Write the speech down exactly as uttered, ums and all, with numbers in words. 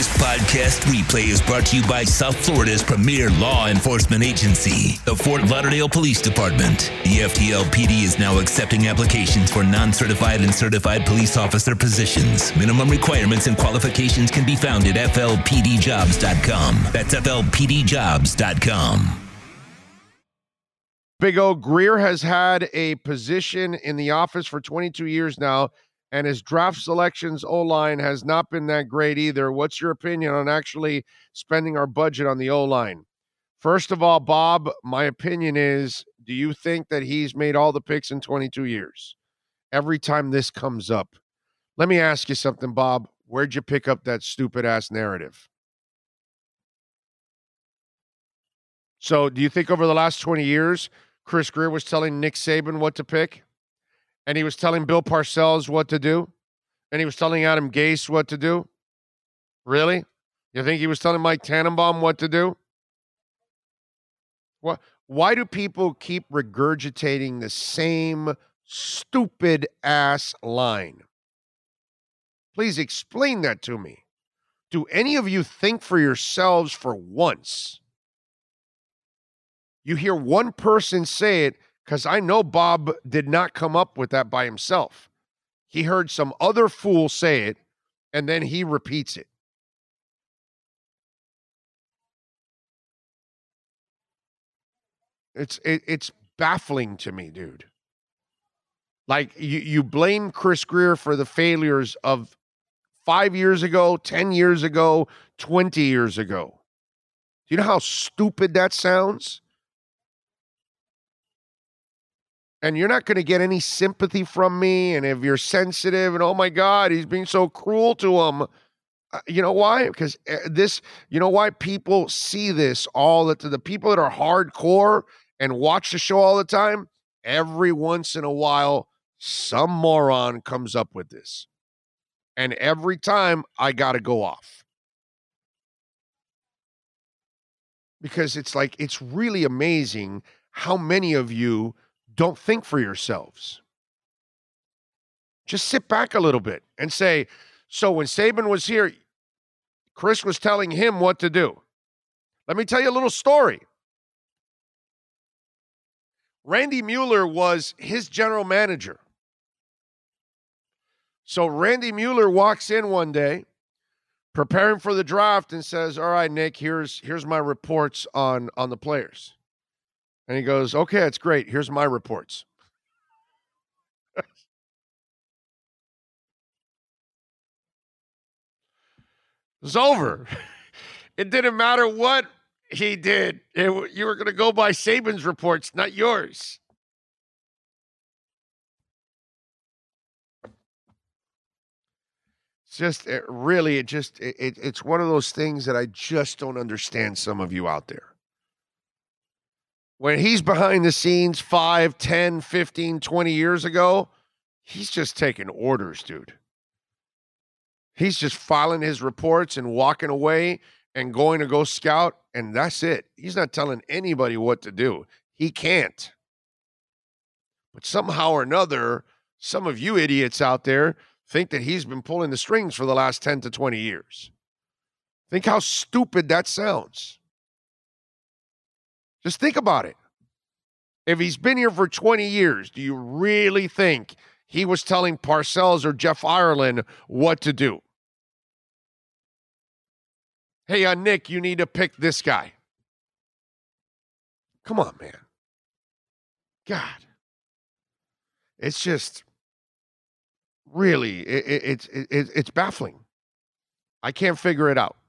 This podcast replay is brought to you by South Florida's premier law enforcement agency, the Fort Lauderdale Police Department. The F T L P D is now accepting applications for non-certified and certified police officer positions. Minimum requirements and qualifications can be found at F L P D jobs dot com. That's F L P D jobs dot com. Big O, Grier has had a position in the office for twenty-two years now, and his draft selections O-line has not been that great either. What's your opinion on actually spending our budget on the O-line? First of all, Bob, my opinion is, do you think that he's made all the picks in twenty-two years? Every time this comes up. Let me ask you something, Bob. Where'd you pick up that stupid-ass narrative? So do you think over the last twenty years, Chris Grier was telling Nick Saban what to pick? And he was telling Bill Parcells what to do? And he was telling Adam Gase what to do? Really? You think he was telling Mike Tannenbaum what to do? What? Why do people keep regurgitating the same stupid-ass line? Please explain that to me. Do any of you think for yourselves for once? You hear one person say it, because I know Bob did not come up with that by himself. He heard some other fool say it, and then he repeats it. It's it, it's baffling to me, dude. Like, you, you blame Chris Grier for the failures of five years ago, ten years ago, twenty years ago. Do you know how stupid that sounds? And you're not going to get any sympathy from me. And if you're sensitive and, oh, my God, he's being so cruel to him. Uh, you know why? Because this, you know why people see this all the, the people that are hardcore and watch the show all the time, every once in a while, some moron comes up with this. And every time I got to go off. Because it's like, it's really amazing how many of you don't think for yourselves. Just sit back a little bit and say, so when Saban was here, Chris was telling him what to do. Let me tell you a little story. Randy Mueller was his general manager. So Randy Mueller walks in one day, preparing for the draft, and says, all right, Nick, here's here's my reports on, on the players. And he goes, okay, that's great. Here's my reports. It's over. It didn't matter what he did. It, you were going to go by Saban's reports, not yours. It's just it really, it just, it, it, it's one of those things that I just don't understand some of you out there. When he's behind the scenes five, ten, fifteen, twenty years ago, he's just taking orders, dude. He's just filing his reports and walking away and going to go scout, and that's it. He's not telling anybody what to do. He can't. But somehow or another, some of you idiots out there think that he's been pulling the strings for the last ten to twenty years. Think how stupid that sounds. Just think about it. If he's been here for twenty years, do you really think he was telling Parcells or Jeff Ireland what to do? Hey, uh, Nick, you need to pick this guy. Come on, man. God. It's just really, it, it, it's it, it's baffling. I can't figure it out.